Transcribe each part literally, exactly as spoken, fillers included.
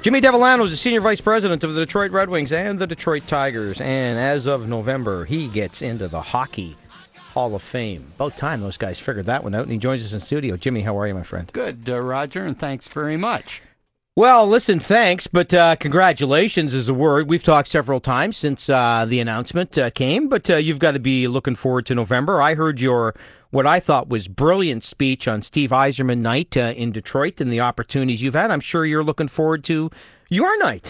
Jimmy Devellano is the Senior Vice President of the Detroit Red Wings and the Detroit Tigers. And as of November, he gets into the Hockey Hall of Fame. About time those guys figured that one out, and he joins us in studio. Jimmy, how are you, my friend? Good, uh, Roger, and thanks very much. Well, listen, thanks, but uh, congratulations is a word. We've talked several times since uh, the announcement uh, came, but uh, you've got to be looking forward to November. I heard your, what I thought was brilliant speech on Steve Yzerman night uh, in Detroit and the opportunities you've had. I'm sure you're looking forward to your night.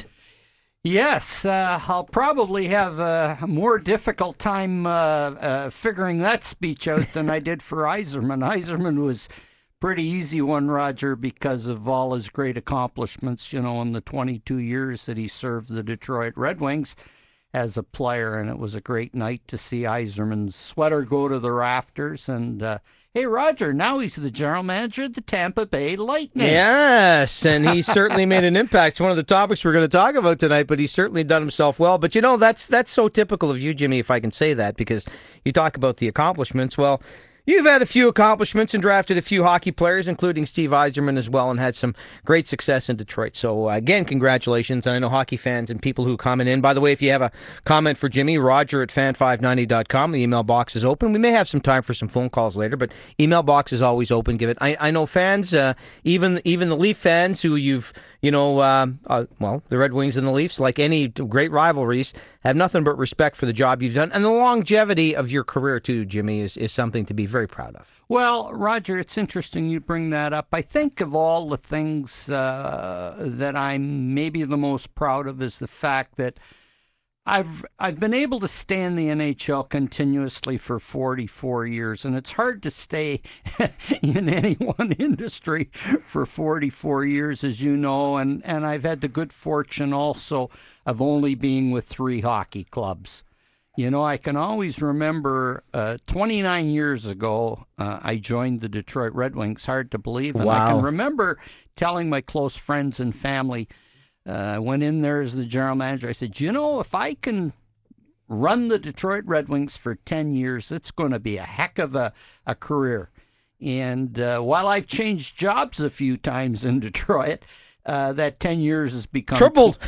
Yes, uh, I'll probably have a more difficult time uh, uh, figuring that speech out than I did for Yzerman. Yzerman was pretty easy one, Roger, because of all his great accomplishments, you know, in the twenty-two years that he served the Detroit Red Wings as a player. And it was a great night to see Yzerman's sweater go to the rafters. And, uh, hey, Roger, now he's the general manager of the Tampa Bay Lightning. Yes, and he certainly made an impact. It's one of the topics we're going to talk about tonight, but he's certainly done himself well. But, you know, that's that's so typical of you, Jimmy, if I can say that, because you talk about the accomplishments. Well, you've had a few accomplishments and drafted a few hockey players, including Steve Yzerman as well, and had some great success in Detroit. So, uh, again, congratulations. And I know hockey fans and people who comment in. By the way, if you have a comment for Jimmy, Roger at fan five ninety dot com. The email box is open. We may have some time for some phone calls later, but email box is always open. Give it. I, I know fans, uh, even even the Leaf fans who you've, you know, uh, uh, well, the Red Wings and the Leafs, like any great rivalries, have nothing but respect for the job you've done. And the longevity of your career, too, Jimmy, is, is something to be very proud of. Well, Roger, it's interesting you bring that up. I think of all the things uh, that I'm maybe the most proud of is the fact that I've I've been able to stay in the N H L continuously for forty-four years, and it's hard to stay in any one industry for forty-four years, as you know, and, and I've had the good fortune also of only being with three hockey clubs. You know, I can always remember uh, twenty-nine years ago, uh, I joined the Detroit Red Wings. Hard to believe. And wow. I can remember telling my close friends and family, uh, I went in there as the general manager. I said, you know, if I can run the Detroit Red Wings for ten years, it's going to be a heck of a, a career. And uh, while I've changed jobs a few times in Detroit, Uh, that ten years has become tripled,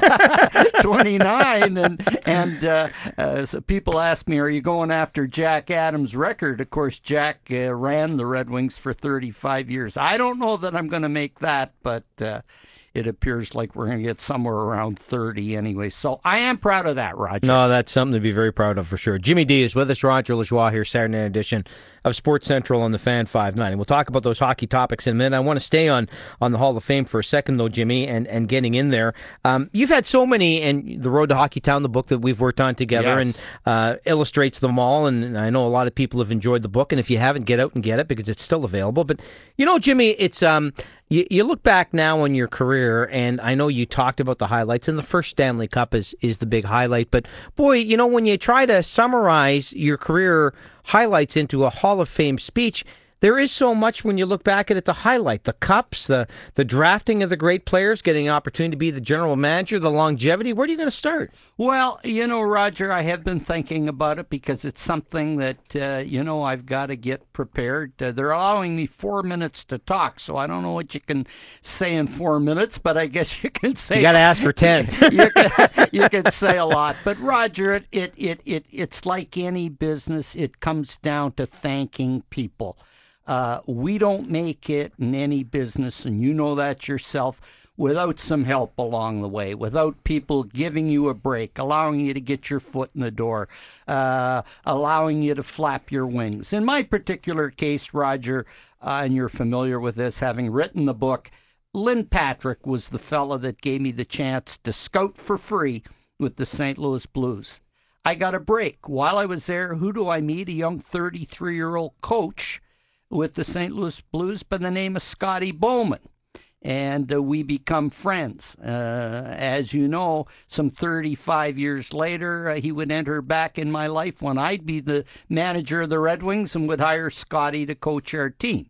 twenty-nine, and and uh, uh, so people ask me, "Are you going after Jack Adams' record?" Of course, Jack uh, ran the Red Wings for thirty-five years. I don't know that I'm going to make that, but uh, it appears like we're going to get somewhere around thirty anyway. So I am proud of that, Roger. No, that's something to be very proud of for sure. Jimmy D is with us. Roger Lajoie here, Saturday night edition of Sports Central on the Fan five ninety. We'll talk about those hockey topics in a minute. I want to stay on, on the Hall of Fame for a second, though, Jimmy, and, and getting in there. Um, you've had so many, and The Road to Hockey Town, the book that we've worked on together, yes. and uh, illustrates them all, and I know a lot of people have enjoyed the book, and if you haven't, get out and get it, because it's still available. But, you know, Jimmy, it's um, you, you look back now on your career, and I know you talked about the highlights, and the first Stanley Cup is, is the big highlight, but, boy, you know, when you try to summarize your career highlights into a Hall of Fame speech, there is so much when you look back at it to highlight. The cups, the the drafting of the great players, getting an opportunity to be the general manager, the longevity. Where are you going to start? Well, you know, Roger, I have been thinking about it because it's something that, uh, you know, I've got to get prepared. Uh, they're allowing me four minutes to talk, so I don't know what you can say in four minutes, but I guess you can say... You got to ask for ten. you, can, you can say a lot. But, Roger, it, it, it, it it's like any business. It comes down to thanking people. Uh, we don't make it in any business, and you know that yourself, without some help along the way, without people giving you a break, allowing you to get your foot in the door, uh, allowing you to flap your wings. In my particular case, Roger, uh, and you're familiar with this, having written the book, Lynn Patrick was the fella that gave me the chance to scout for free with the Saint Louis Blues. I got a break. While I was there, who do I meet? A young thirty-three-year-old coach with the Saint Louis Blues by the name of Scotty Bowman. And uh, we become friends. Uh, as you know, some thirty-five years later, uh, he would enter back in my life when I'd be the manager of the Red Wings and would hire Scotty to coach our team.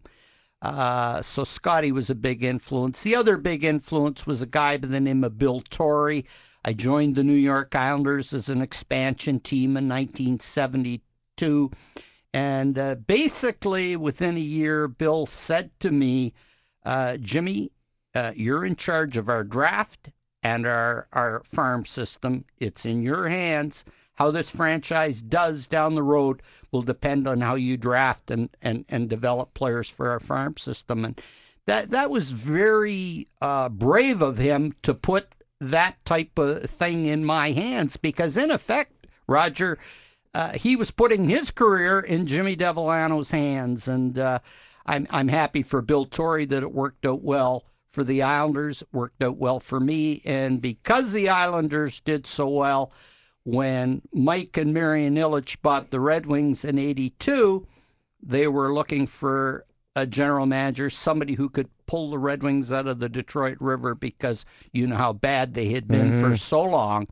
Uh, so Scotty was a big influence. The other big influence was a guy by the name of Bill Torrey. I joined the New York Islanders as an expansion team in nineteen seventy-two. And uh, basically, within a year, Bill said to me, uh, Jimmy, uh, you're in charge of our draft and our, our farm system. It's in your hands. How this franchise does down the road will depend on how you draft and, and, and develop players for our farm system. And that that was very uh, brave of him to put that type of thing in my hands, because in effect, Roger, uh, he was putting his career in Jimmy Devellano's hands. And uh, I'm I'm happy for Bill Torrey that it worked out well for the Islanders, it worked out well for me. And because the Islanders did so well, when Mike and Marian Ilitch bought the Red Wings in eighty-two, they were looking for a general manager, somebody who could pull the Red Wings out of the Detroit River, because you know how bad they had been mm-hmm. for so long.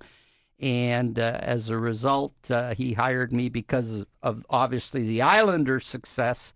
And uh, as a result, uh, he hired me because of obviously the Islanders' success.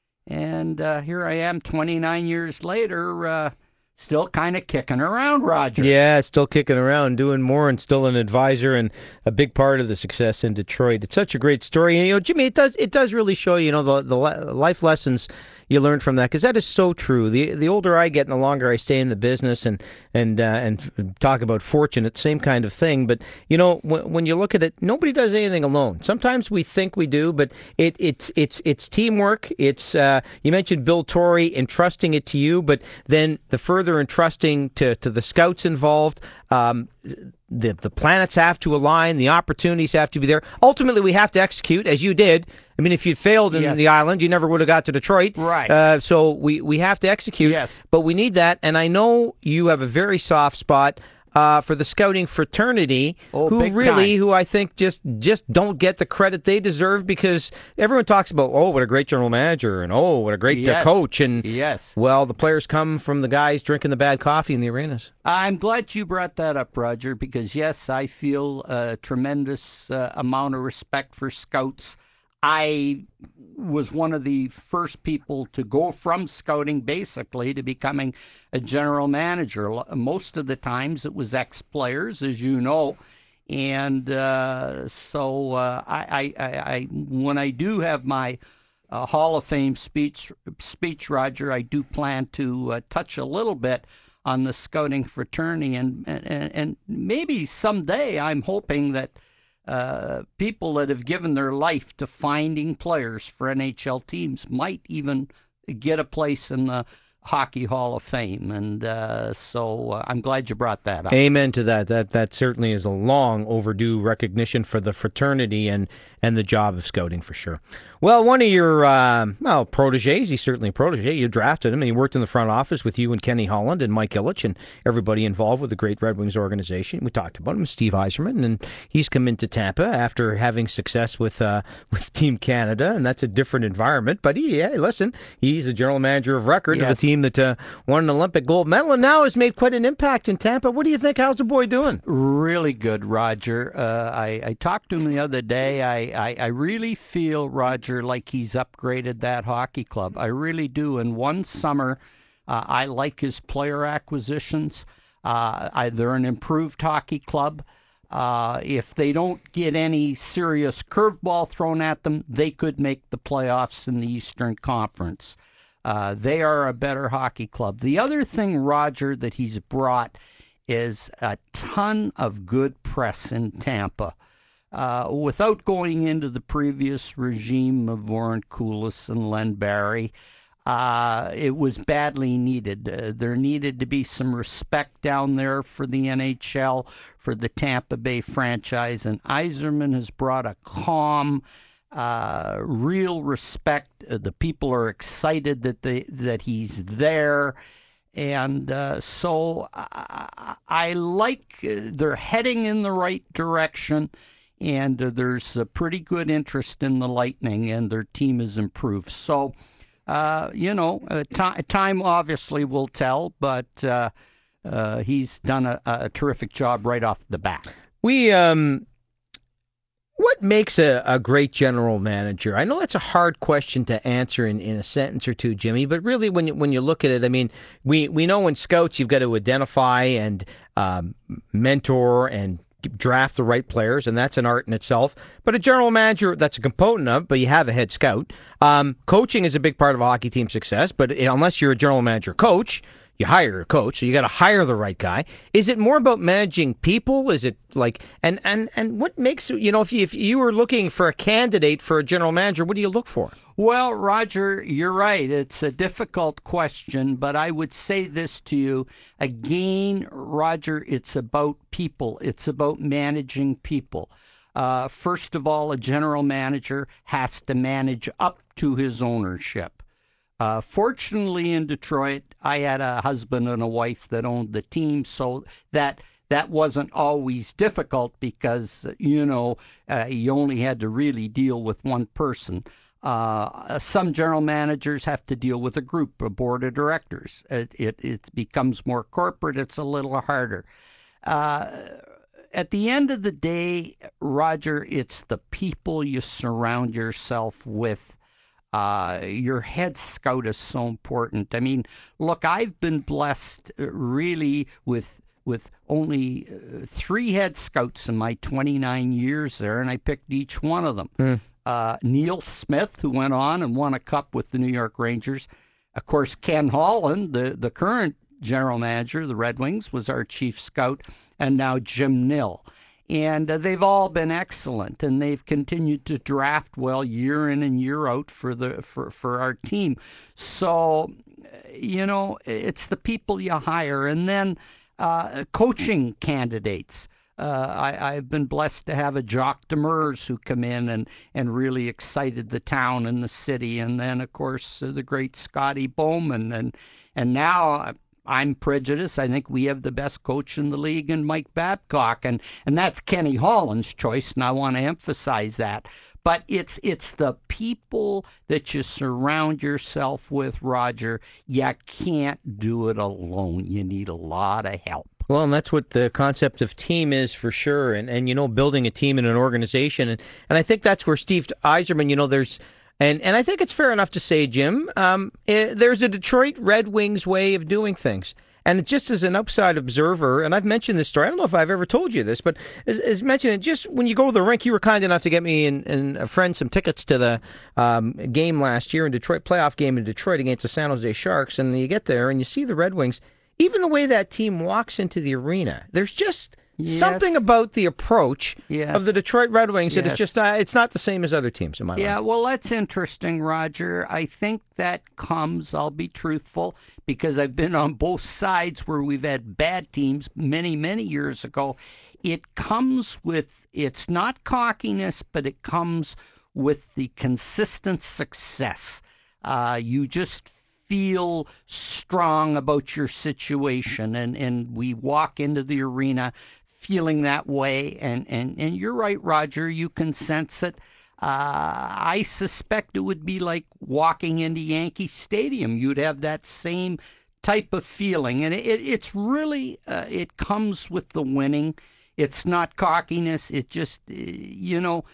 And uh, here I am twenty-nine years later, uh, still kind of kicking around, Roger. Yeah, still kicking around, doing more, and still an advisor and a big part of the success in Detroit. It's such a great story. And, you know, Jimmy, it does it does really show, you know, the, the life lessons you learn from that, because that is so true. The the older I get and the longer I stay in the business and and uh, and talk about fortune, it's the same kind of thing. But, you know, when, when you look at it, nobody does anything alone. Sometimes we think we do, but it it's it's it's teamwork. It's uh, you mentioned Bill Torrey entrusting it to you, but then the further entrusting to, to the scouts involved, um, the the planets have to align, the opportunities have to be there. Ultimately, we have to execute, as you did. I mean, if you'd failed in yes. the island, you never would have got to Detroit. Right. Uh, so we, we have to execute. Yes. But we need that. And I know you have a very soft spot uh, for the scouting fraternity, oh, who really, time. who I think just just don't get the credit they deserve, because everyone talks about, oh, what a great general manager, and oh, what a great yes. uh, coach. And, yes. well, the players come from the guys drinking the bad coffee in the arenas. I'm glad you brought that up, Roger, because, yes, I feel a tremendous uh, amount of respect for scouts. I was one of the first people to go from scouting basically to becoming a general manager. Most of the times it was ex-players, as you know. And uh, so uh, I, I, I, when I do have my uh, Hall of Fame speech, speech, Roger, I do plan to uh, touch a little bit on the scouting fraternity. And, and, and maybe someday I'm hoping that Uh, people that have given their life to finding players for N H L teams might even get a place in the Hockey Hall of Fame. And uh, so uh, I'm glad you brought that up. Amen to that. That that certainly is a long overdue recognition for the fraternity and, and the job of scouting, for sure. Well, one of your uh, well proteges, he's certainly a protege. You drafted him, and he worked in the front office with you and Kenny Holland and Mike Ilitch and everybody involved with the great Red Wings organization. We talked about him, Steve Yzerman, and he's come into Tampa after having success with uh, with Team Canada, and that's a different environment. But he, yeah, listen, he's a general manager of record yes. of a team that uh, won an Olympic gold medal and now has made quite an impact in Tampa. What do you think? How's the boy doing? Really good, Roger. Uh, I, I talked to him the other day. I, I, I really feel, Roger, like he's upgraded that hockey club. I really do. And one summer, uh, I like his player acquisitions. Uh, I, they're an improved hockey club. Uh, if they don't get any serious curveball thrown at them, they could make the playoffs in the Eastern Conference. Uh, they are a better hockey club. The other thing, Roger, that he's brought is a ton of good press in Tampa. Uh, without going into the previous regime of Warren Koulis and Len Barry, uh, it was badly needed. Uh, there needed to be some respect down there for the N H L, for the Tampa Bay franchise, and Yzerman has brought a calm, uh, real respect. Uh, the people are excited that they, that he's there. And uh, so I, I like uh, they're heading in the right direction. And uh, there's a pretty good interest in the Lightning, and their team has improved. So, uh, you know, uh, t- time obviously will tell, but uh, uh, he's done a, a terrific job right off the bat. We, um, what makes a, a great general manager? I know that's a hard question to answer in, in a sentence or two, Jimmy, but really when you, when you look at it, I mean, we, we know in scouts you've got to identify and um, mentor and draft the right players, and that's an art in itself. But a general manager, that's a component of, but you have a head scout. Um, coaching is a big part of a hockey team's success, but unless you're a general manager coach, you hire a coach, so you got to hire the right guy. Is it more about managing people? Is it like, and and and what makes, you know, if you, if you were looking for a candidate for a general manager, what do you look for? Well, Roger, you're right. It's a difficult question, but I would say this to you. Again, Roger, it's about people. It's about managing people. Uh, first of all, a general manager has to manage up to his ownership. Uh, fortunately, in Detroit, I had a husband and a wife that owned the team, so that that wasn't always difficult because, you know, uh, you only had to really deal with one person. Uh, some general managers have to deal with a group, a board of directors. It, it, it becomes more corporate. It's a little harder. Uh, at the end of the day, Roger, it's the people you surround yourself with. Uh, your head scout is so important. I mean, look, I've been blessed uh, really with with only uh, three head scouts in my twenty-nine years there, and I picked each one of them. Mm. Uh, Neil Smith, who went on and won a cup with the New York Rangers. Of course, Ken Holland, the, the current general manager of the Red Wings, was our chief scout, and now Jim Nill. And uh, they've all been excellent, and they've continued to draft well year in and year out for the for, for our team. So, you know, it's the people you hire, and then uh, coaching candidates. Uh, I, I've been blessed to have a Jacques Demers who come in and, and really excited the town and the city, and then of course uh, the great Scotty Bowman, and and now I'm prejudiced. I think we have the best coach in the league in Mike Babcock, and, and that's Kenny Holland's choice, and I want to emphasize that. But it's it's the people that you surround yourself with, Roger. You can't do it alone. You need a lot of help. Well, and that's what the concept of team is for sure. And, and you know, building a team in an organization. And, and I think that's where Steve Yzerman, you know, there's, and, and I think it's fair enough to say, Jim, um, it, there's a Detroit Red Wings way of doing things. And just as an outside observer, and I've mentioned this story, I don't know if I've ever told you this, but as, as mentioned, just when you go to the rink, you were kind enough to get me and, and a friend some tickets to the um, game last year in Detroit, playoff game in Detroit against the San Jose Sharks. And you get there and you see the Red Wings. Even the way that team walks into the arena, there's just yes. something about the approach yes. of the Detroit Red Wings yes. that it's just uh, it's not the same as other teams in my yeah, mind. Well, that's interesting, Roger. I think that comes, I'll be truthful, because I've been on both sides where we've had bad teams many, many years ago. It comes with, it's not cockiness, but it comes with the consistent success. Uh, you just feel strong about your situation, and, and we walk into the arena feeling that way, and, and, and you're right, Roger, you can sense it. Uh, I suspect it would be like walking into Yankee Stadium. You'd have that same type of feeling, and it, it, it's really, uh, it comes with the winning. It's not cockiness, it just, uh, you know,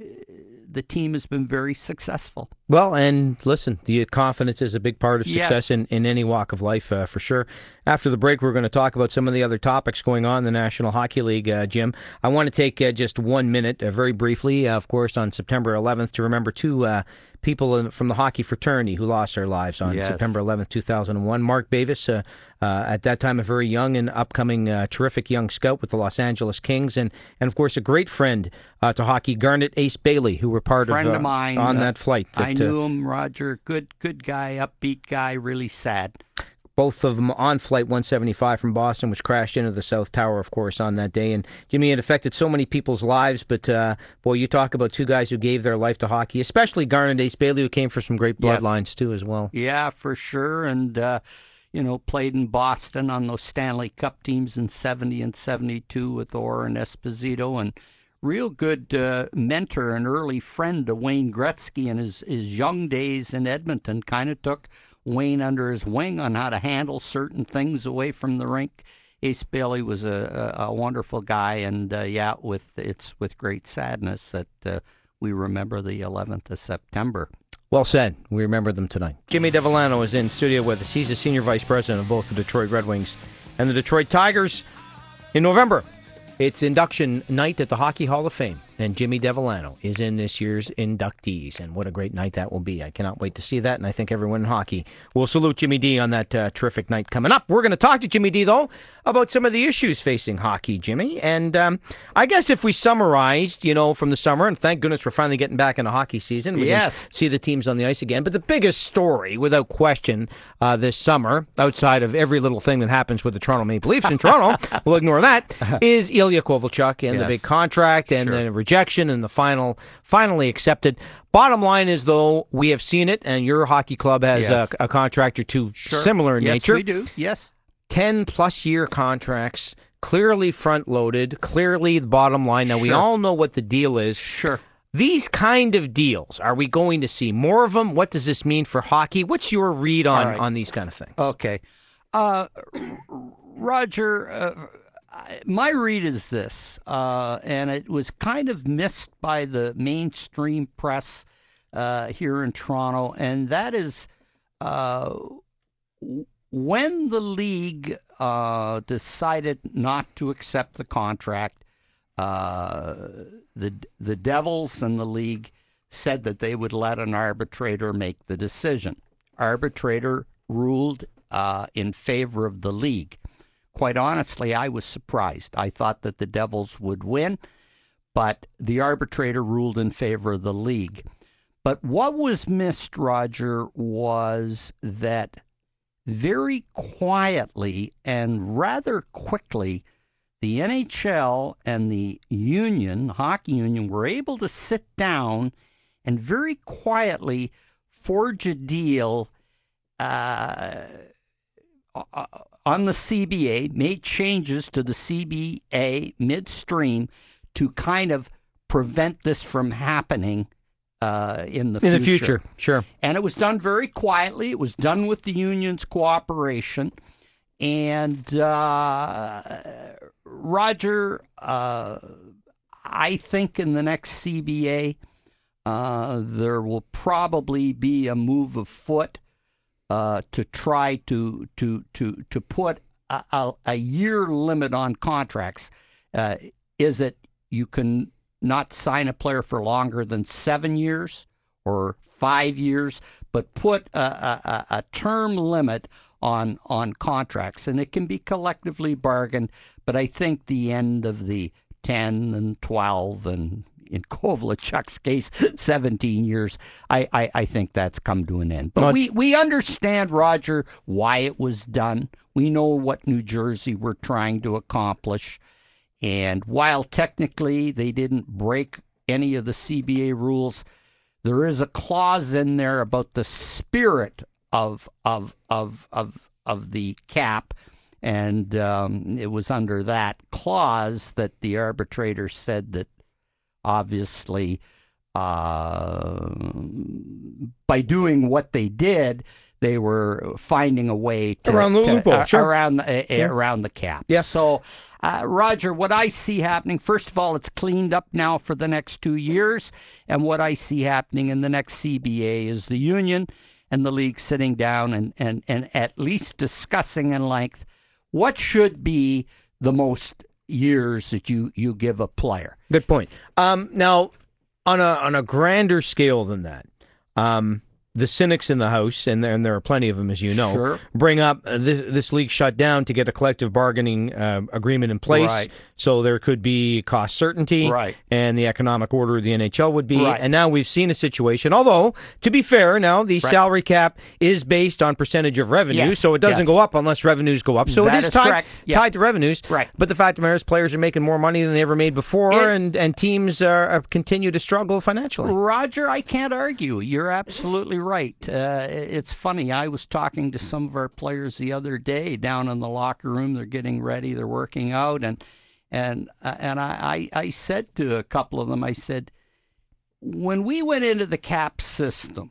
the team has been very successful. Well, and listen, the confidence is a big part of success yes. in, in any walk of life, uh, for sure. After the break, we're going to talk about some of the other topics going on in the National Hockey League, uh, Jim. I want to take uh, just one minute, uh, very briefly, uh, of course, on September eleventh, to remember two uh, people in, from the hockey fraternity who lost their lives on yes. September eleventh, two thousand one. Mark Bavis, uh, uh, at that time a very young and upcoming uh, terrific young scout with the Los Angeles Kings, and, and of course, a great friend uh, to hockey, Garnet Ace Bailey, who were part friend of, uh, of mine, on uh, that flight. That, I knew him, Roger. Good, good guy, upbeat guy, really sad. Both of them on Flight one seventy-five from Boston, which crashed into the South Tower, of course, on that day. And, Jimmy, it affected so many people's lives. But, uh, boy, you talk about two guys who gave their life to hockey, especially Garnet Ace Bailey, who came from some great bloodlines, yes. too, as well. Yeah, for sure. And, uh, you know, played in Boston on those Stanley Cup teams in seventy and seventy-two with Orr and Esposito. And real good uh, mentor and early friend to Wayne Gretzky in his, his young days in Edmonton. Kind of took Wayne under his wing on how to handle certain things away from the rink. Ace Bailey was a, a, a wonderful guy, and uh, yeah, with it's with great sadness that uh, we remember the eleventh of September. Well said. We remember them tonight. Jimmy Devellano is in studio with us. He's the senior vice president of both the Detroit Red Wings and the Detroit Tigers. In November, it's induction night at the Hockey Hall of Fame. And Jimmy Devellano is in this year's inductees, and what a great night that will be. I cannot wait to see that, and I think everyone in hockey will salute Jimmy D on that uh, terrific night coming up. We're going to talk to Jimmy D, though, about some of the issues facing hockey, Jimmy. And um, I guess if we summarized, you know, from the summer, and thank goodness we're finally getting back into hockey season. We yes. can see the teams on the ice again. But the biggest story, without question, uh, this summer, outside of every little thing that happens with the Toronto Maple Leafs in Toronto, we'll ignore that, is Ilya Kovalchuk and yes. the big contract and sure. the rejection and the final, finally accepted. Bottom line is, though, we have seen it, and your hockey club has yes. a, a contract or two sure. similar in yes, nature. Yes, we do. Yes. ten-plus year contracts, clearly front-loaded, clearly the bottom line. Now, sure. we all know what the deal is. Sure. These kind of deals, are we going to see more of them? What does this mean for hockey? What's your read on, right. on these kind of things? Okay. Uh, Roger, uh, my read is this, uh, and it was kind of missed by the mainstream press uh, here in Toronto, and that is uh, when the league uh, decided not to accept the contract, uh, the the Devils and the league said that they would let an arbitrator make the decision. Arbitrator ruled uh, in favor of the league. Quite honestly, I was surprised. I thought that the Devils would win, but the arbitrator ruled in favor of the league. But what was missed, Roger, was that very quietly and rather quickly, the N H L and the union, hockey union, were able to sit down and very quietly forge a deal uh, on the C B A, made changes to the C B A midstream to kind of prevent this from happening uh, in the future. In the future, sure. And it was done very quietly. It was done with the union's cooperation. And uh, Roger, uh, I think in the next C B A, uh, there will probably be a move afoot Uh, to try to to to to put a, a, a year limit on contracts. Uh, is it you can not sign a player for longer than seven years or five years, but put a, a, a term limit on on contracts, and it can be collectively bargained. But I think the end of the ten and twelve and in Kovalchuk's case, seventeen years, I, I, I think that's come to an end. But we, we understand, Roger, why it was done. We know what New Jersey were trying to accomplish. And while technically they didn't break any of the C B A rules, there is a clause in there about the spirit of of of of, of the cap. And um, it was under that clause that the arbitrator said that obviously, uh, by doing what they did, they were finding a way to around the to, loophole, uh, sure. around the, uh, yeah. around the cap. Yeah. So, uh, Roger, what I see happening, first of all, it's cleaned up now for the next two years, and what I see happening in the next C B A is the union and the league sitting down and and and at least discussing in length what should be the most years that you, you give a player. Good point. Um, now, on a on a grander scale than that, um, the cynics in the house, and there, and there are plenty of them, as you know, sure. bring up uh, this, this league shut down to get a collective bargaining uh, agreement in place, right. so there could be cost certainty, right. and the economic order of the N H L would be. Right. And now we've seen a situation, although, to be fair, now the right. salary cap is based on percentage of revenue, yes. so it doesn't yes. go up unless revenues go up. So that it is, is tied, yep. tied to revenues. Right. But the fact of the matter is players are making more money than they ever made before, it, and, and teams are, continue to struggle financially. Roger, I can't argue. You're absolutely right. Uh, It's funny. I was talking to some of our players the other day down in the locker room. They're getting ready. They're working out, and and uh, and I, I I said to a couple of them, I said, when we went into the cap system,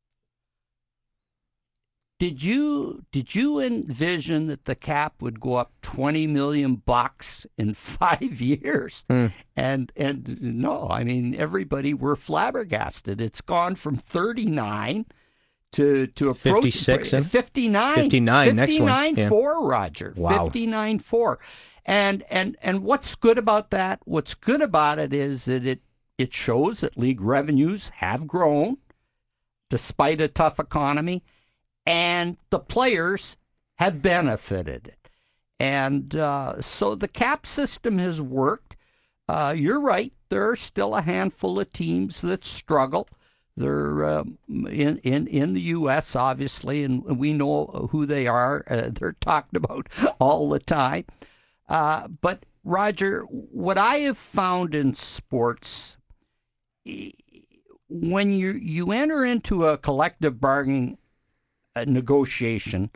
did you did you envision that the cap would go up twenty million bucks in five years? Mm. And and no, I mean everybody were flabbergasted. It's gone from thirty-nine. To to approach fifty-six, fifty-nine, fifty-nine, next one, fifty-nine yeah. four, Roger, wow. fifty-nine four, and and and what's good about that? What's good about it is that it it shows that league revenues have grown despite a tough economy, and the players have benefited. And uh, so the cap system has worked. Uh, you're right. There are still a handful of teams that struggle. They're um, in, in, in the U S, obviously, and we know who they are. Uh, they're talked about all the time. Uh, but, Roger, what I have found in sports, when you, you enter into a collective bargaining uh, negotiation,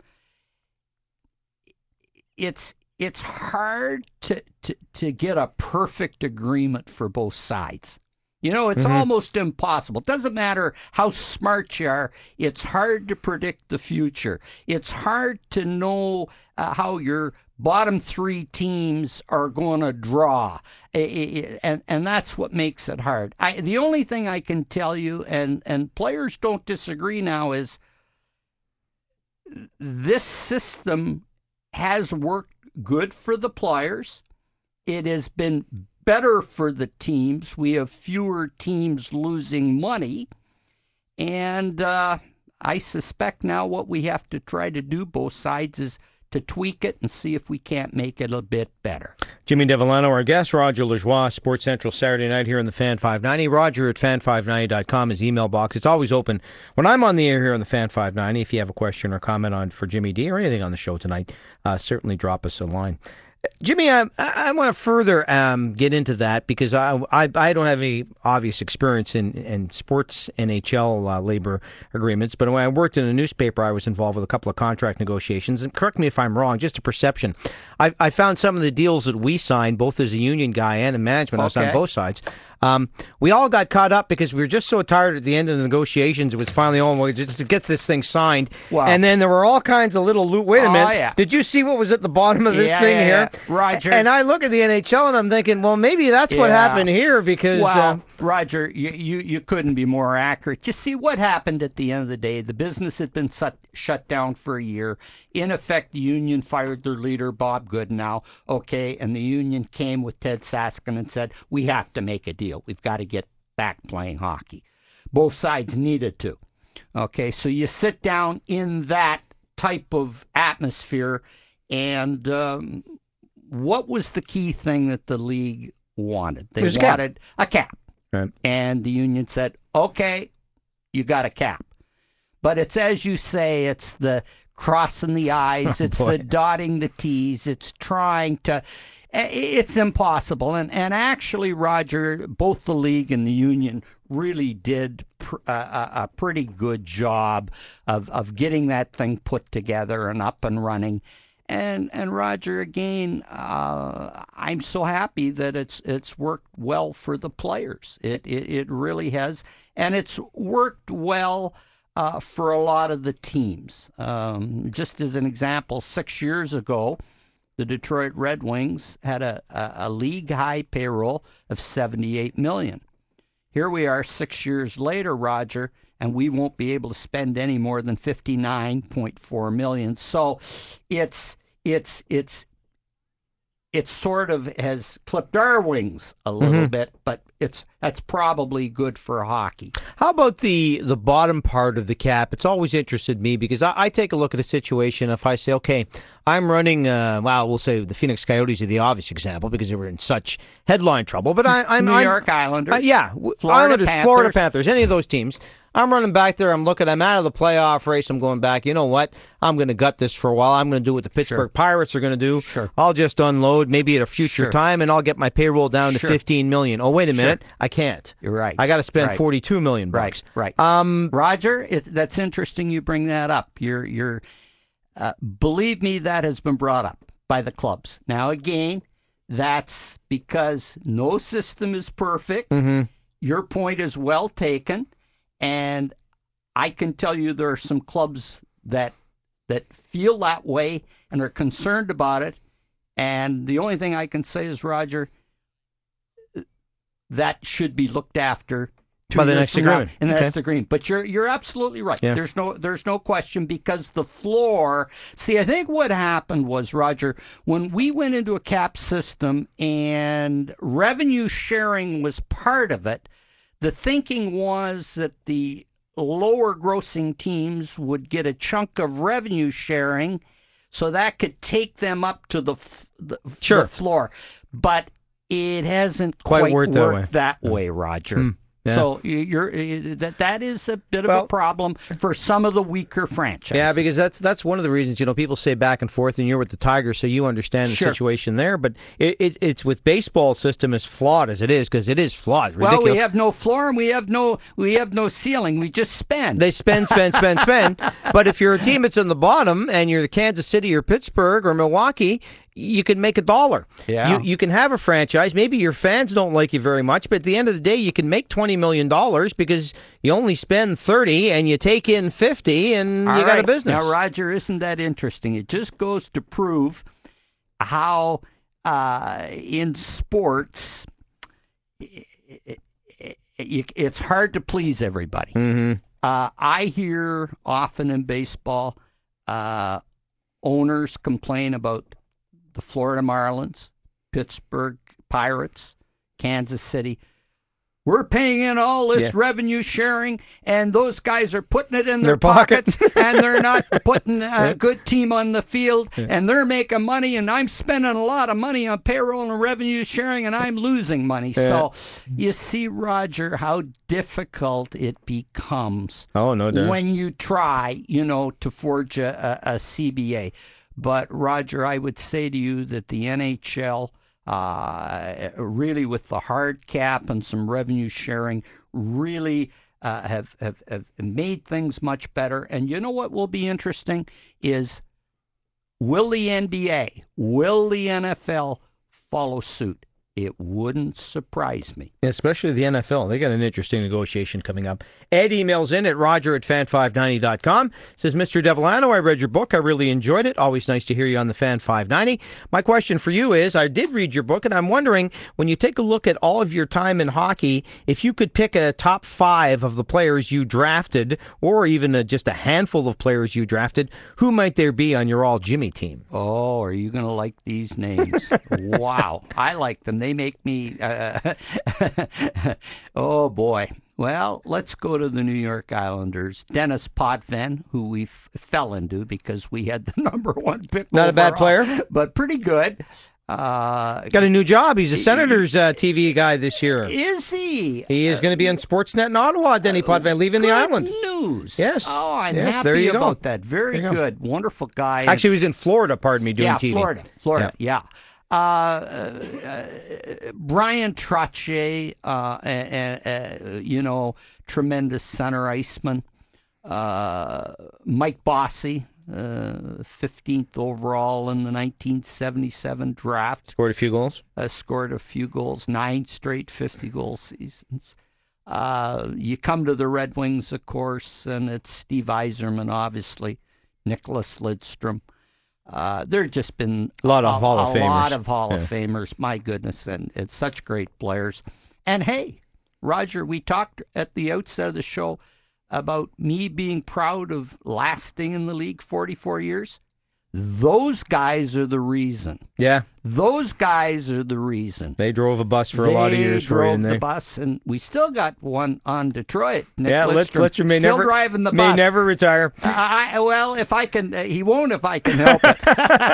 it's it's hard to, to, to get a perfect agreement for both sides. You know, it's mm-hmm. almost impossible. It doesn't matter how smart you are. It's hard to predict the future. It's hard to know uh, how your bottom three teams are going to draw. And and that's what makes it hard. I, the only thing I can tell you, and, and players don't disagree now, is this system has worked good for the players. It has been better for the teams. We have fewer teams losing money. And uh, I suspect now what we have to try to do, both sides, is to tweak it and see if we can't make it a bit better. Jimmy Devellano, our guest. Roger Lajoie, Sports Central, Saturday night here in the Fan five ninety. Roger at fan five ninety dot com, his email box. It's always open when I'm on the air here on the Fan five ninety. If you have a question or comment on for Jimmy D or anything on the show tonight, uh, certainly drop us a line. Jimmy, I, I want to further um, get into that because I, I I don't have any obvious experience in, in sports N H L uh, labor agreements, but when I worked in a newspaper, I was involved with a couple of contract negotiations. And correct me if I'm wrong, just a perception. I, I found some of the deals that we signed, both as a union guy and in management, I was on both sides. Um, we all got caught up because we were just so tired at the end of the negotiations. It was finally, oh, well, just to get this thing signed. Wow. And then there were all kinds of little loot. Wait a minute. Oh, yeah. Did you see what was at the bottom of this yeah, thing yeah, here? Yeah. Roger. And I look at the N H L and I'm thinking, well, maybe that's yeah. what happened here because... Well, uh, Roger, you, you, you couldn't be more accurate. You see what happened at the end of the day. The business had been shut, shut down for a year. In effect, the union fired their leader, Bob Goodenow. Okay, and the union came with Ted Saskin and said, we have to make a deal. We've got to get back playing hockey. Both sides needed to. Okay, so you sit down in that type of atmosphere, and um, what was the key thing that the league wanted? They There's wanted a cap. A cap. Right. And the union said, okay, you got a cap. But it's, as you say, it's the crossing the I's, oh, it's boy. the dotting the T's, it's trying to... It's impossible. And, and actually, Roger, both the league and the union really did pr- a, a pretty good job of, of getting that thing put together and up and running. And and Roger, again, uh, I'm so happy that it's it's worked well for the players. It it, it really has. And it's worked well uh, for a lot of the teams. Um, just as an example, six years ago, the Detroit Red Wings had a, a, a league-high payroll of seventy-eight million dollars. Here we are six years later, Roger, and we won't be able to spend any more than fifty-nine point four million dollars. So it's it's it's it sort of has clipped our wings a little mm-hmm. bit, but it's that's probably good for hockey. How about the, the bottom part of the cap? It's always interested me because I, I take a look at a situation. If I say, okay, I'm running, uh, well, we'll say the Phoenix Coyotes are the obvious example because they were in such headline trouble. But I, I'm New I'm, York Islanders, uh, yeah, Florida Islanders, Panthers. Florida Panthers, any of those teams. I'm running back there. I'm looking. I'm out of the playoff race. I'm going back. You know what? I'm going to gut this for a while. I'm going to do what the Pittsburgh sure. Pirates are going to do. Sure. I'll just unload, maybe at a future sure. time, and I'll get my payroll down to sure. fifteen million dollars. Oh, wait a minute. Sure. I can't. You're right. I got to spend right. forty-two million dollars bucks. Right. Right. Um, Roger, it, that's interesting. You bring that up. You're you're. Uh, believe me, that has been brought up by the clubs. Now, again, that's because no system is perfect. Mm-hmm. Your point is well taken, and I can tell you there are some clubs that that feel that way and are concerned about it. And the only thing I can say is, Roger, that should be looked after two By the years next from now, agreement. and Okay. that's the agreement. But you're you're absolutely right. Yeah. There's no there's no question, because the floor. See, I think what happened was, Roger, when we went into a cap system and revenue sharing was part of it, the thinking was that the lower grossing teams would get a chunk of revenue sharing, so that could take them up to the f- the, Sure. the floor. But it hasn't Quite quite, worked worked that that way. way, Roger. Mm, yeah. So you- you're uh, that that is a bit of Well- a problem for some of the weaker franchises. Yeah, because that's that's one of the reasons, you know, people say back and forth, and you're with the Tigers, so you understand the Sure. situation there. But it, it, it's with baseball system as flawed as it is, because it is flawed. well, Ridiculous. we have no floor and we have no we have no ceiling. We just spend. They spend, spend, spend, spend. But if you're a team that's in the bottom and you're the Kansas City or Pittsburgh or Milwaukee, you can make a dollar. Yeah. You, you can have a franchise. Maybe your fans don't like you very much, but at the end of the day, you can make twenty million dollars because you only spend thirty and you take in fifty and All you got a right. business. Now, Roger, isn't that interesting? It just goes to prove how uh, in sports it, it, it, it's hard to please everybody. Mm-hmm. Uh, I hear often in baseball uh, owners complain about the Florida Marlins, Pittsburgh Pirates, Kansas City. We're paying in all this Yeah. revenue sharing, and those guys are putting it in their, Their pocket. pockets, and they're not putting a Yeah. good team on the field, and they're making money, and I'm spending a lot of money on payroll and revenue sharing, and I'm losing money. Yeah. So you see, Roger, how difficult it becomes Oh, no doubt. when you try, you know, to forge a, a, a C B A. But, Roger, I would say to you that the N H L, uh, really with the hard cap and some revenue sharing, really uh, have, have, have made things much better. And you know what will be interesting is, will the N B A, will the N F L follow suit? It wouldn't surprise me. Especially the N F L. They got an interesting negotiation coming up. Ed emails in at roger at fan five ninety dot com. Says, Mister Devellano, I read your book. I really enjoyed it. Always nice to hear you on the Fan five ninety. My question for you is, I did read your book, and I'm wondering, when you take a look at all of your time in hockey, if you could pick a top five of the players you drafted, or even a, just a handful of players you drafted, who might there be on your all-Jimmy team? Oh, are you going to like these names? Wow. I like them. They make me, uh, oh boy. Well, let's go to the New York Islanders. Dennis Potvin, who we f- fell into because we had the number one pick. Not a bad overall, player. but pretty good. Uh, Got a new job. He's a Senators uh, T V guy this year. is he? He is going to be on Sportsnet in Ottawa, Denny Potvin, leaving the Good island. news. Yes. Oh, I'm Yes, happy there you go. about that. Very There you go. good. Wonderful guy. Actually, he was in Florida, pardon me, doing yeah, T V. Florida, Florida, yeah. Uh, uh, uh, Brian Trottier, uh, uh, uh, you know, tremendous center iceman. Uh, Mike Bossy, uh, fifteenth overall in the nineteen seventy-seven draft, Scored a few goals. uh, scored a few goals, nine straight fifty-goal seasons. Uh, you come to the Red Wings, of course, and it's Steve Yzerman, obviously, Nicholas Lidstrom. Uh, there have just been A lot of Hall of a Famers. lot of Hall Yeah. of Famers. My goodness, and it's such great players. And hey, Roger, we talked at the outset of the show about me being proud of lasting in the league forty-four years. Those guys are the reason. Yeah, Those guys are the reason. they drove a bus for a lot of They years for you, drove didn't the they? bus, and we still got one on Detroit. Nick Yeah, Lit- Lidstrom, Lidstrom may still never driving the may bus. never retire. I, I- well, if I can, uh, he won't if I can help it.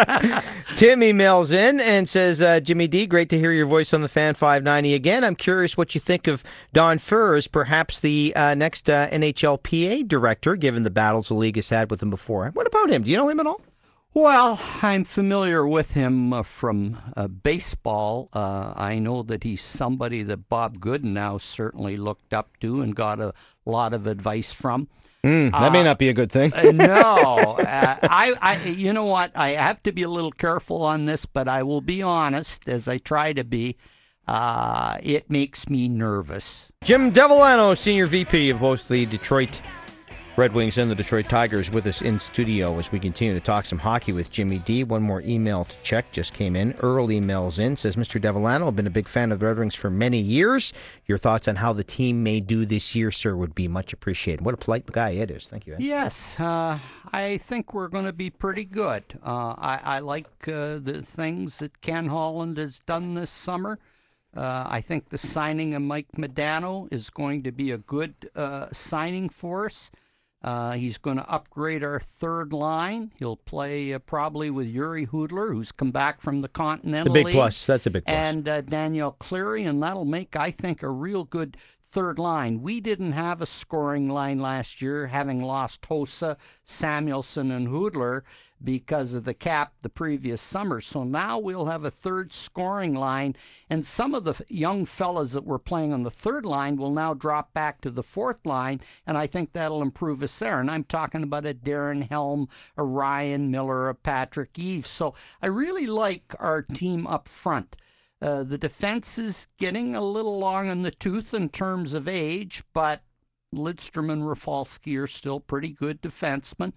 Tim emails in and says, uh, Jimmy D, great to hear your voice on the Fan five ninety again. I'm curious what you think of Don Furr as perhaps the uh, next uh, N H L P A director, given the battles the league has had with him before. What about him? Do you know him at all? Well, I'm familiar with him uh, from uh, baseball. Uh, I know that he's somebody that Bob Goodenow certainly looked up to and got a lot of advice from. Mm, that may not be a good thing. Uh, no, uh, I, I, you know what? I have to be a little careful on this, but I will be honest, as I try to be. Uh, it makes me nervous. Jim Devellano, Senior V P of both the Detroit Red Wings and the Detroit Tigers with us in studio as we continue to talk some hockey with Jimmy D. One more email to check just came in. Earl emails in, says, Mister Devellano, I've been a big fan of the Red Wings for many years. Your thoughts on how the team may do this year, sir, would be much appreciated. What a polite guy Ed is. Thank you, Ed. Yes, uh, I think we're going to be pretty good. Uh, I, I like uh, the things that Ken Holland has done this summer. Uh, I think the signing of Mike Modano is going to be a good uh, signing for us. Uh, he's going to upgrade our third line. He'll play uh, probably with Yuri Hudler, who's come back from the Continental It's a big League, plus. That's a big plus. and uh, Daniel Cleary, and that'll make, I think, a real good third line. We didn't have a scoring line last year, having lost Hossa, Samuelson, and Hudler because of the cap the previous summer. So now we'll have a third scoring line, and some of the young fellas that were playing on the third line will now drop back to the fourth line, and I think that'll improve us there. And I'm talking about a Darren Helm, a Ryan Miller, a Patrick Eves. So I really like our team up front. Uh, the defense is getting a little long in the tooth in terms of age, but Lidstrom and Rafalski are still pretty good defensemen.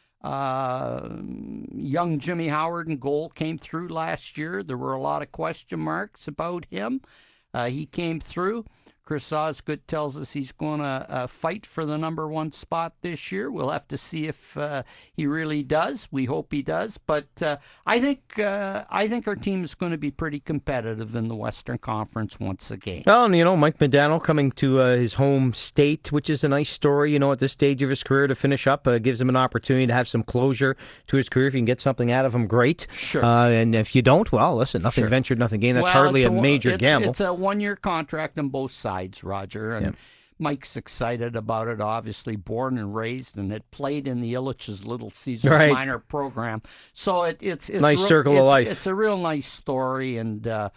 Uh, young Jimmy Howard in goal came through last year. There were a lot of question marks about him. Uh, he came through. Chris Osgood tells us he's going to uh, fight for the number one spot this year. We'll have to see if uh, he really does. We hope he does. But uh, I think uh, I think our team is going to be pretty competitive in the Western Conference once again. Well, and, you know, Mike Modano coming to uh, his home state, which is a nice story, you know, at this stage of his career to finish up. Uh, gives him an opportunity to have some closure to his career. If you can get something out of him, great. Sure. Uh, and if you don't, well, listen, nothing Sure. ventured, nothing gained. That's Well, hardly it's a major it's, gamble. It's a one-year contract on both sides, Roger. And Yep. Mike's excited about it, obviously born and raised, and had played in the Illich's Little Caesars Right. minor program. So it, it's it's Nice real- circle of it's- life. It's a real nice story, and uh,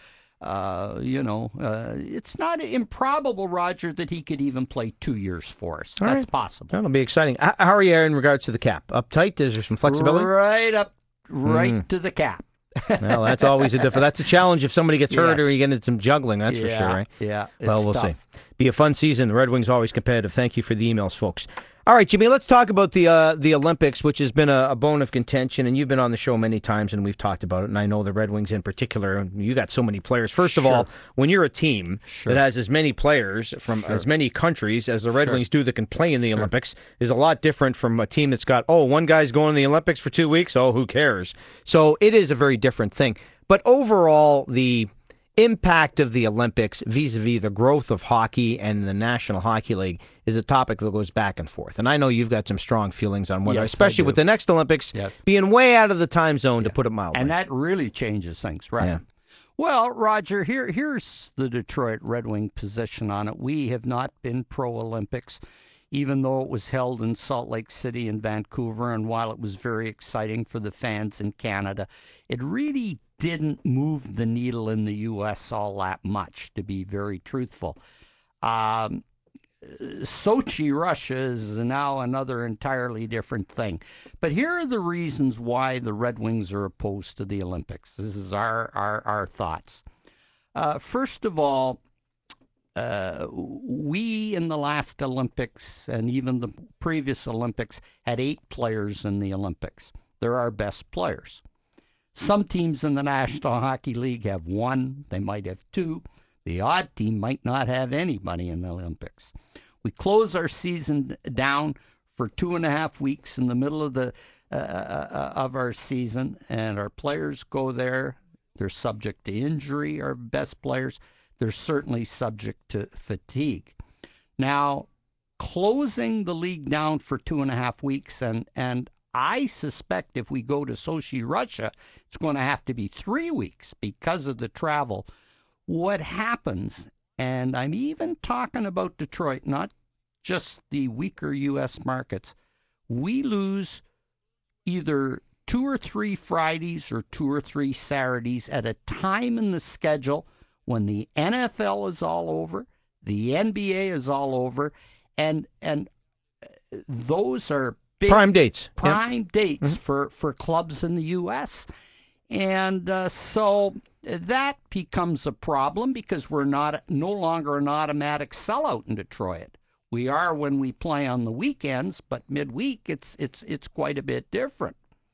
uh, you know, uh, it's not improbable, Roger, that he could even play two years for us. All That's right. possible. That'll be exciting. H- How are you in regards to the cap? Uptight? Is there some flexibility? Right up, right Mm. to the cap. Well, that's always a diff- That's a challenge if somebody gets hurt Yes. or you get into some juggling. That's for yeah, sure, right? Yeah. Well, it's we'll tough. see. Be a fun season. The Red Wings always competitive. Thank you for the emails, folks. All right, Jimmy, let's talk about the uh, the Olympics, which has been a, a bone of contention, and you've been on the show many times, and we've talked about it, and I know the Red Wings in particular, and you got so many players. First of Sure. all, when you're a team Sure. that has as many players from Sure. as many countries as the Red Sure. Wings do that can play in the Olympics, is a lot different from a team that's got, oh, one guy's going to the Olympics for two weeks, oh, who cares? So it is a very different thing. But overall, the impact of the Olympics vis-a-vis the growth of hockey and the National Hockey League is a topic that goes back and forth. And I know you've got some strong feelings on whether, Yes, I especially do. with the next Olympics Yes. being way out of the time zone, to put it mildly. And that really changes things, right? Yeah. Well, Roger, here here's the Detroit Red Wing position on it. We have not been pro-Olympics, even though it was held in Salt Lake City and Vancouver, and while it was very exciting for the fans in Canada, it really didn't move the needle in the U S all that much, to be very truthful. Um, Sochi, Russia, is now another entirely different thing. But here are the reasons why the Red Wings are opposed to the Olympics. This is our, our, our thoughts. Uh, first of all, uh, we in the last Olympics and even the previous Olympics had eight players in the Olympics. They're our best players. Some teams in the National Hockey League have one. They might have two. The odd team might not have anybody in the Olympics. We close our season down for two and a half weeks in the middle of the uh, uh, of our season, and our players go there. They're subject to injury, our best players. They're certainly subject to fatigue. Now, closing the league down for two and a half weeks, and, and I suspect if we go to Sochi, Russia, it's going to have to be three weeks because of the travel. What happens, and I'm even talking about Detroit, not just the weaker U S markets, we lose either two or three Fridays or two or three Saturdays at a time in the schedule when the N F L is all over, the N B A is all over, and and those are big Prime dates. prime Yep. dates Mm-hmm. for, for clubs in the U S. And uh, so that becomes a problem because we're not no longer an automatic sellout in Detroit. We are when we play on the weekends, but midweek it's it's it's quite a bit different.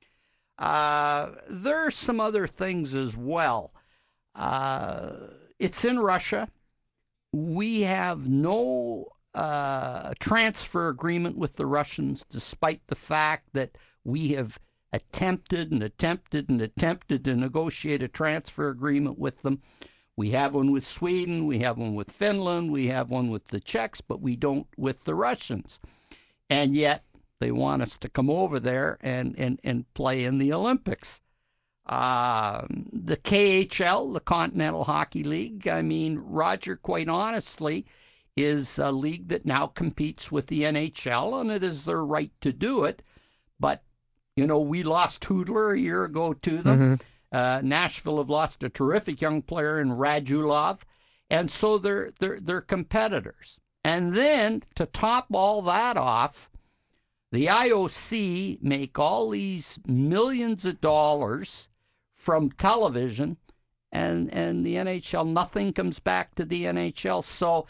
Uh, there's some other things as well. Uh, it's in Russia. We have no uh, transfer agreement with the Russians, despite the fact that we have attempted and attempted and attempted to negotiate a transfer agreement with them. We have one with Sweden, we have one with Finland, we have one with the Czechs, but we don't with the Russians. And yet they want us to come over there and, and, and play in the Olympics. Uh, the K H L, the Continental Hockey League, I mean, Roger, quite honestly, is a league that now competes with the N H L, and it is their right to do it. But, you know, we lost Hoodler a year ago to them. Mm-hmm. Uh, Nashville have lost a terrific young player in Radulov, and so they're they're they're competitors. And then to top all that off, the I O C make all these millions of dollars from television, and and the N H L, nothing comes back to the N H L. So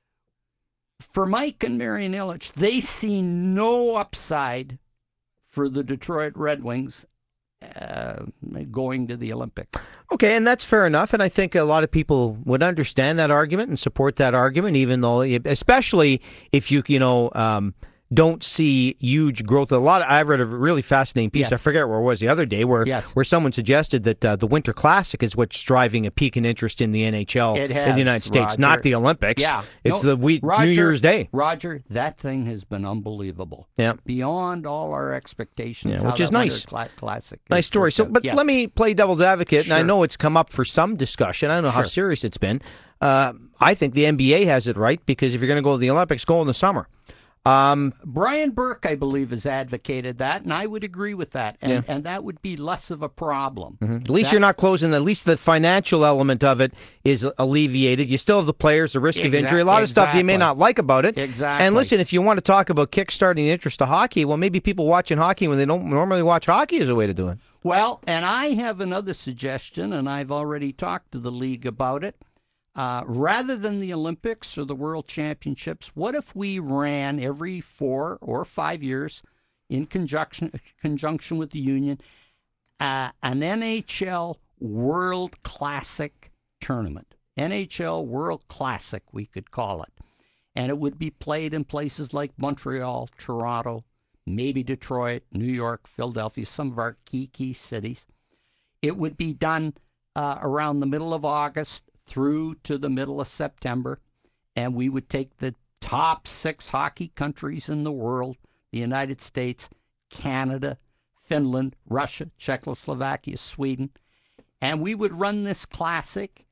for Mike and Marian Ilitch, they see no upside for the Detroit Red Wings Uh, going to the Olympics. Okay, and that's fair enough, and I think a lot of people would understand that argument and support that argument, even though, especially if you, you know, um, don't see huge growth. A lot. Of, I read a really fascinating piece. Yes. I forget where it was the other day, where yes. where someone suggested that uh, the Winter Classic is what's driving a peak in interest in the N H L it has, in the United States, Roger. not the Olympics. Yeah, it's no, the we, Roger, New Year's Day. Roger, that thing has been unbelievable. Yeah, beyond all our expectations. Yeah, which is nice. Cla- classic. Nice story. So, but yes. let me play devil's advocate, Sure. and I know it's come up for some discussion. I don't know sure. how serious it's been. Uh, I think the N B A has it right, because if you're going to go to the Olympics, go in the summer. Um, Brian Burke, I believe, has advocated that, and I would agree with that, and, yeah. and that would be less of a problem. Mm-hmm. At least that, you're not closing. At least the financial element of it is alleviated. You still have the players, the risk exactly, of injury, a lot of exactly. stuff you may not like about it. Exactly. And listen, if you want to talk about kickstarting the interest of hockey, well, maybe people watching hockey when they don't normally watch hockey is a way to do it. Well, and I have another suggestion, and I've already talked to the league about it. Uh, rather than the Olympics or the World Championships, what if we ran every four or five years, in conjunction conjunction with the union, uh, an N H L World Classic tournament? N H L World Classic, we could call it. And it would be played in places like Montreal, Toronto, maybe Detroit, New York, Philadelphia, some of our key, key cities. It would be done uh, around the middle of August through to the middle of September, and we would take the top six hockey countries in the world, the United States, Canada, Finland, Russia, Czechoslovakia, Sweden, and we would run this classic,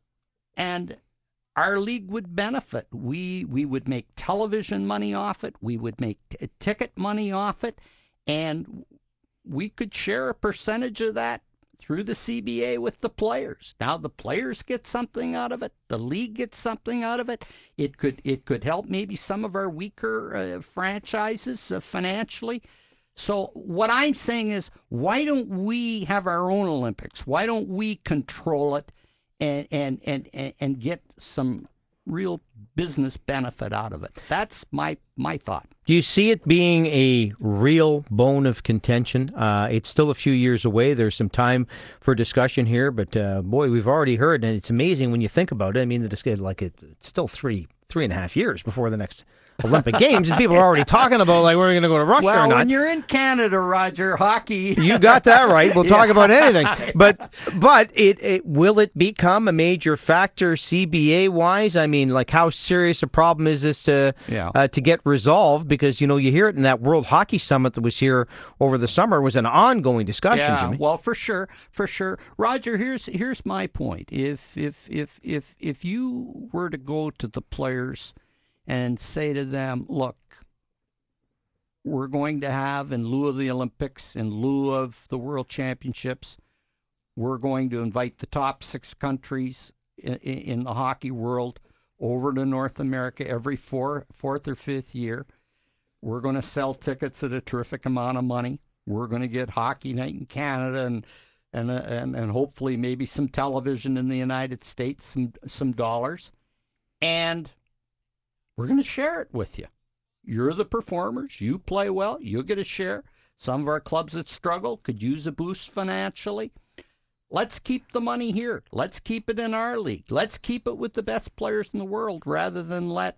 and our league would benefit. We we would make television money off it, we would make t- ticket money off it, and we could share a percentage of that through the C B A with the players. Now the players get something out of it. The league gets something out of it. It could it could help maybe some of our weaker uh, franchises uh, financially. So what I'm saying is, why don't we have our own Olympics? Why don't we control it and and and and, and get some real business benefit out of it? That's my my thought. Do you see it being a real bone of contention? Uh, it's still a few years away. There's some time for discussion here, but uh, boy, we've already heard, and it's amazing when you think about it. I mean, the like it, it's still three three and a half years before the next Olympic Games, and people are already talking about like we're going to go to Russia well, or not. When you're in Canada, Roger, hockey. You got that right. We'll talk yeah. about anything. But but it, it will it become a major factor C B A wise? I mean, like how serious a problem is this to yeah. uh, to get resolved? Because you know you hear it in that World Hockey Summit that was here over the summer. It was an ongoing discussion. Yeah, Jimmy. well, for sure, for sure, Roger. Here's here's my point. If if if if if you were to go to the players and say to them, look, we're going to have, in lieu of the Olympics, in lieu of the World Championships, we're going to invite the top six countries in, in the hockey world over to North America every four, fourth or fifth year. We're going to sell tickets at a terrific amount of money. We're going to get Hockey Night in Canada and and and, and hopefully maybe some television in the United States, some some dollars. And we're going to share it with you. You're the performers. You play well. You'll get a share. Some of our clubs that struggle could use a boost financially. Let's keep the money here. Let's keep it in our league. Let's keep it with the best players in the world rather than let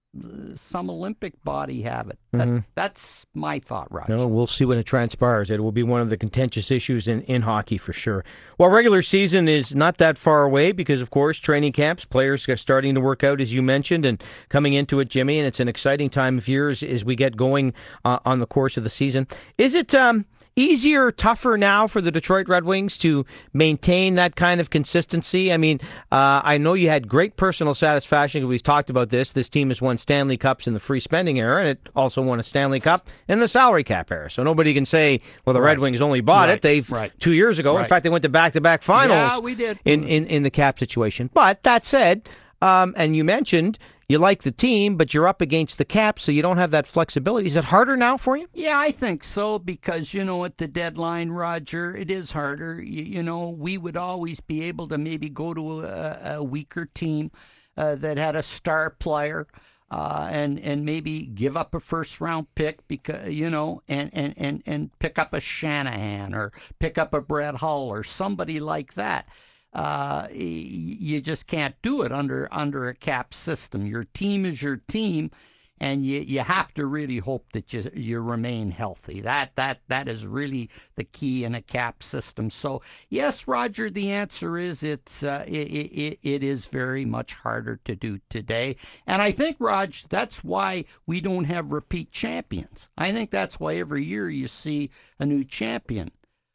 some Olympic body have it. That, mm-hmm. That's my thought, Roger. No, we'll see when it transpires. It will be one of the contentious issues in, in hockey for sure. Well, regular season is not that far away because, of course, training camps, players are starting to work out, as you mentioned, and coming into it, Jimmy, and it's an exciting time of year as, as we get going uh, on the course of the season. Is it um, easier or tougher now for the Detroit Red Wings to maintain that kind of consistency? I mean, uh, I know you had great personal satisfaction. We've talked about this. This team has won Stanley Cups in the free spending era, and it also won a Stanley Cup in the salary cap era. So nobody can say, well, the right. Red Wings only bought right. it. They've right. two years ago. Right. In fact, they went to back-to-back finals yeah, we did. In, in, in the cap situation. But that said, um, and you mentioned you like the team, but you're up against the cap, so you don't have that flexibility. Is it harder now for you? Yeah, I think so, because, you know, at the deadline, Roger, it is harder. You, you know, we would always be able to maybe go to a, a weaker team uh, that had a star player. Uh, and and maybe give up a first round pick because you know and, and, and, and pick up a Shanahan or pick up a Brett Hull or somebody like that. Uh, you just can't do it under under a cap system. Your team is your team, and you, you have to really hope that you you remain healthy. That that that is really the key in a cap system. So yes, Roger, the answer is it's uh, it, it it is very much harder to do today. And I think, Raj, that's why we don't have repeat champions. I think that's why every year you see a new champion.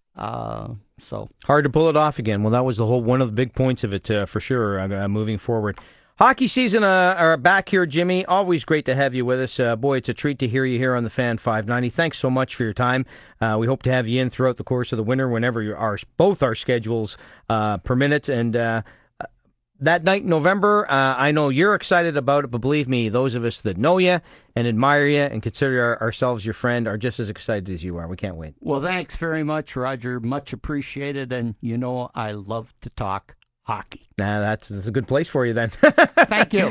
Uh, so hard to pull it off again. Well, that was the whole one of the big points of it uh, for sure. Uh, moving forward. Hockey season uh, are back here, Jimmy. Always great to have you with us. Uh, boy, it's a treat to hear you here on the Fan five ninety. Thanks so much for your time. Uh, we hope to have you in throughout the course of the winter whenever you are, both our schedules uh, permit it. And uh, that night in November, uh, I know you're excited about it, but believe me, those of us that know you and admire you and consider our, ourselves your friend are just as excited as you are. We can't wait. Well, thanks very much, Roger. Much appreciated. And, you know, I love to talk hockey. Nah, that's, that's a good place for you then. Thank you.